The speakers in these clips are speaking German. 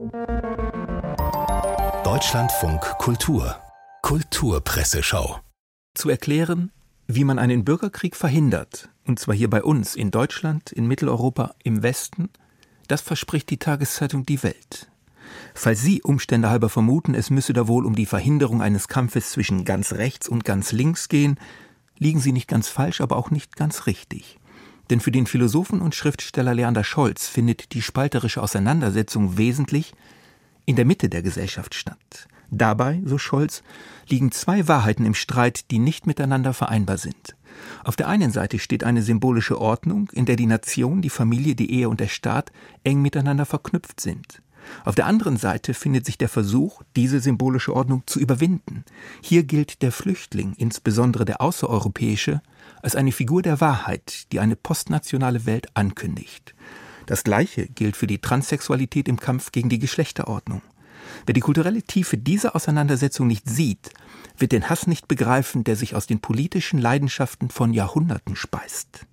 Deutschlandfunk Kultur Kulturpresseschau. Zu erklären, wie man einen Bürgerkrieg verhindert, und zwar hier bei uns, in Deutschland, in Mitteleuropa, im Westen, das verspricht die Tageszeitung Die Welt. Falls Sie Umstände halber vermuten, es müsse da wohl um die Verhinderung eines Kampfes zwischen ganz rechts und ganz links gehen, liegen Sie nicht ganz falsch, aber auch nicht ganz richtig. Denn für den Philosophen und Schriftsteller Leander Scholz findet die spalterische Auseinandersetzung wesentlich in der Mitte der Gesellschaft statt. Dabei, so Scholz, liegen zwei Wahrheiten im Streit, die nicht miteinander vereinbar sind. Auf der einen Seite steht eine symbolische Ordnung, in der die Nation, die Familie, die Ehe und der Staat eng miteinander verknüpft sind. Auf der anderen Seite findet sich der Versuch, diese symbolische Ordnung zu überwinden. Hier gilt der Flüchtling, insbesondere der außereuropäische, als eine Figur der Wahrheit, die eine postnationale Welt ankündigt. Das Gleiche gilt für die Transsexualität im Kampf gegen die Geschlechterordnung. Wer die kulturelle Tiefe dieser Auseinandersetzung nicht sieht, wird den Hass nicht begreifen, der sich aus den politischen Leidenschaften von Jahrhunderten speist.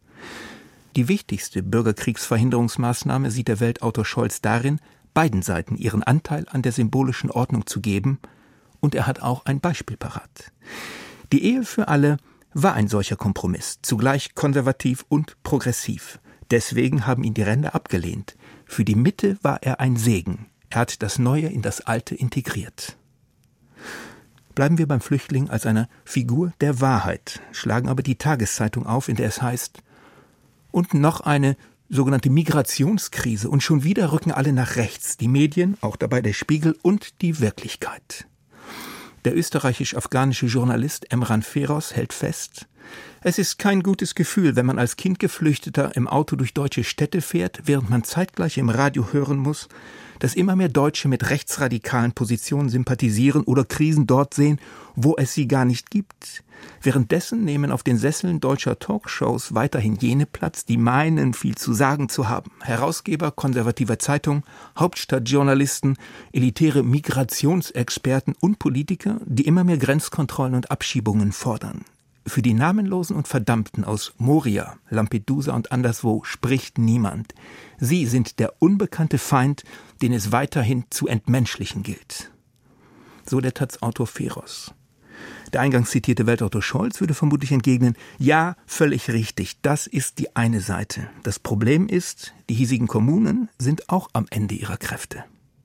Die wichtigste Bürgerkriegsverhinderungsmaßnahme sieht der Weltautor Scholz darin, beiden Seiten ihren Anteil an der symbolischen Ordnung zu geben, und er hat auch ein Beispiel parat. Die Ehe für alle war ein solcher Kompromiss, zugleich konservativ und progressiv. Deswegen haben ihn die Ränder abgelehnt. Für die Mitte war er ein Segen. Er hat das Neue in das Alte integriert. Bleiben wir beim Flüchtling als einer Figur der Wahrheit, schlagen aber die Tageszeitung auf, in der es heißt: Und noch eine sogenannte Migrationskrise, und schon wieder rücken alle nach rechts, die Medien, auch dabei der Spiegel und die Wirklichkeit. Der österreichisch-afghanische Journalist Emran Feroz hält fest: Es ist kein gutes Gefühl, wenn man als Kind Geflüchteter im Auto durch deutsche Städte fährt, während man zeitgleich im Radio hören muss, dass immer mehr Deutsche mit rechtsradikalen Positionen sympathisieren oder Krisen dort sehen, wo es sie gar nicht gibt. Währenddessen nehmen auf den Sesseln deutscher Talkshows weiterhin jene Platz, die meinen, viel zu sagen zu haben. Herausgeber konservativer Zeitung, Hauptstadtjournalisten, elitäre Migrationsexperten und Politiker, die immer mehr Grenzkontrollen und Abschiebungen fordern. Für die Namenlosen und Verdammten aus Moria, Lampedusa und anderswo spricht niemand. Sie sind der unbekannte Feind, den es weiterhin zu entmenschlichen gilt. So der Taz-Autor Feroz. Der eingangs zitierte Weltautor Scholz würde vermutlich entgegnen: Ja, völlig richtig, das ist die eine Seite. Das Problem ist, die hiesigen Kommunen sind auch am Ende ihrer Kräfte.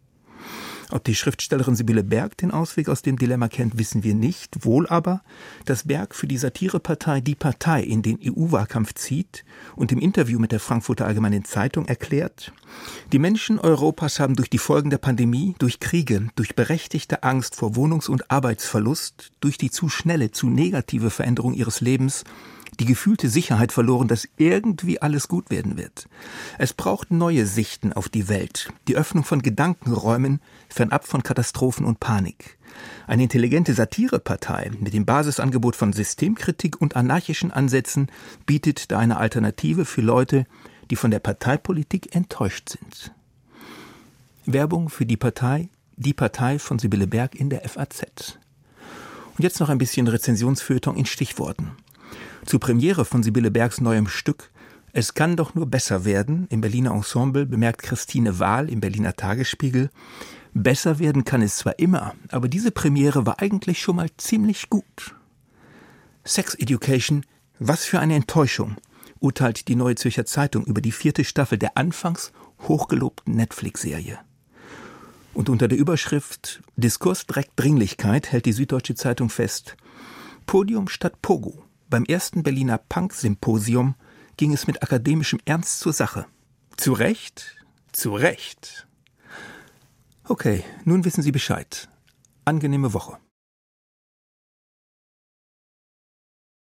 Ob die Schriftstellerin Sibylle Berg den Ausweg aus dem Dilemma kennt, wissen wir nicht. Wohl aber, dass Berg für die Satirepartei Die Partei in den EU-Wahlkampf zieht und im Interview mit der Frankfurter Allgemeinen Zeitung erklärt: Die Menschen Europas haben durch die Folgen der Pandemie, durch Kriege, durch berechtigte Angst vor Wohnungs- und Arbeitsverlust, durch die zu schnelle, zu negative Veränderung ihres Lebens die gefühlte Sicherheit verloren, dass irgendwie alles gut werden wird. Es braucht neue Sichten auf die Welt, die Öffnung von Gedankenräumen, fernab von Katastrophen und Panik. Eine intelligente Satirepartei mit dem Basisangebot von Systemkritik und anarchischen Ansätzen bietet da eine Alternative für Leute, die von der Parteipolitik enttäuscht sind. Werbung für Die Partei von Sibylle Berg in der FAZ. Und jetzt noch ein bisschen Rezensionsfeuilleton in Stichworten. Zur Premiere von Sibylle Bergs neuem Stück »Es kann doch nur besser werden« im Berliner Ensemble bemerkt Christine Wahl im Berliner Tagesspiegel: Besser werden kann es zwar immer, aber diese Premiere war eigentlich schon mal ziemlich gut. Sex Education, was für eine Enttäuschung, urteilt die Neue Zürcher Zeitung über die 4. Staffel der anfangs hochgelobten Netflix-Serie. Und unter der Überschrift »Diskurs Dreck Dringlichkeit« hält die Süddeutsche Zeitung fest: Podium statt Pogo. Beim ersten Berliner Punk-Symposium ging es mit akademischem Ernst zur Sache. Zu Recht? Zu Recht. Okay, nun wissen Sie Bescheid. Angenehme Woche.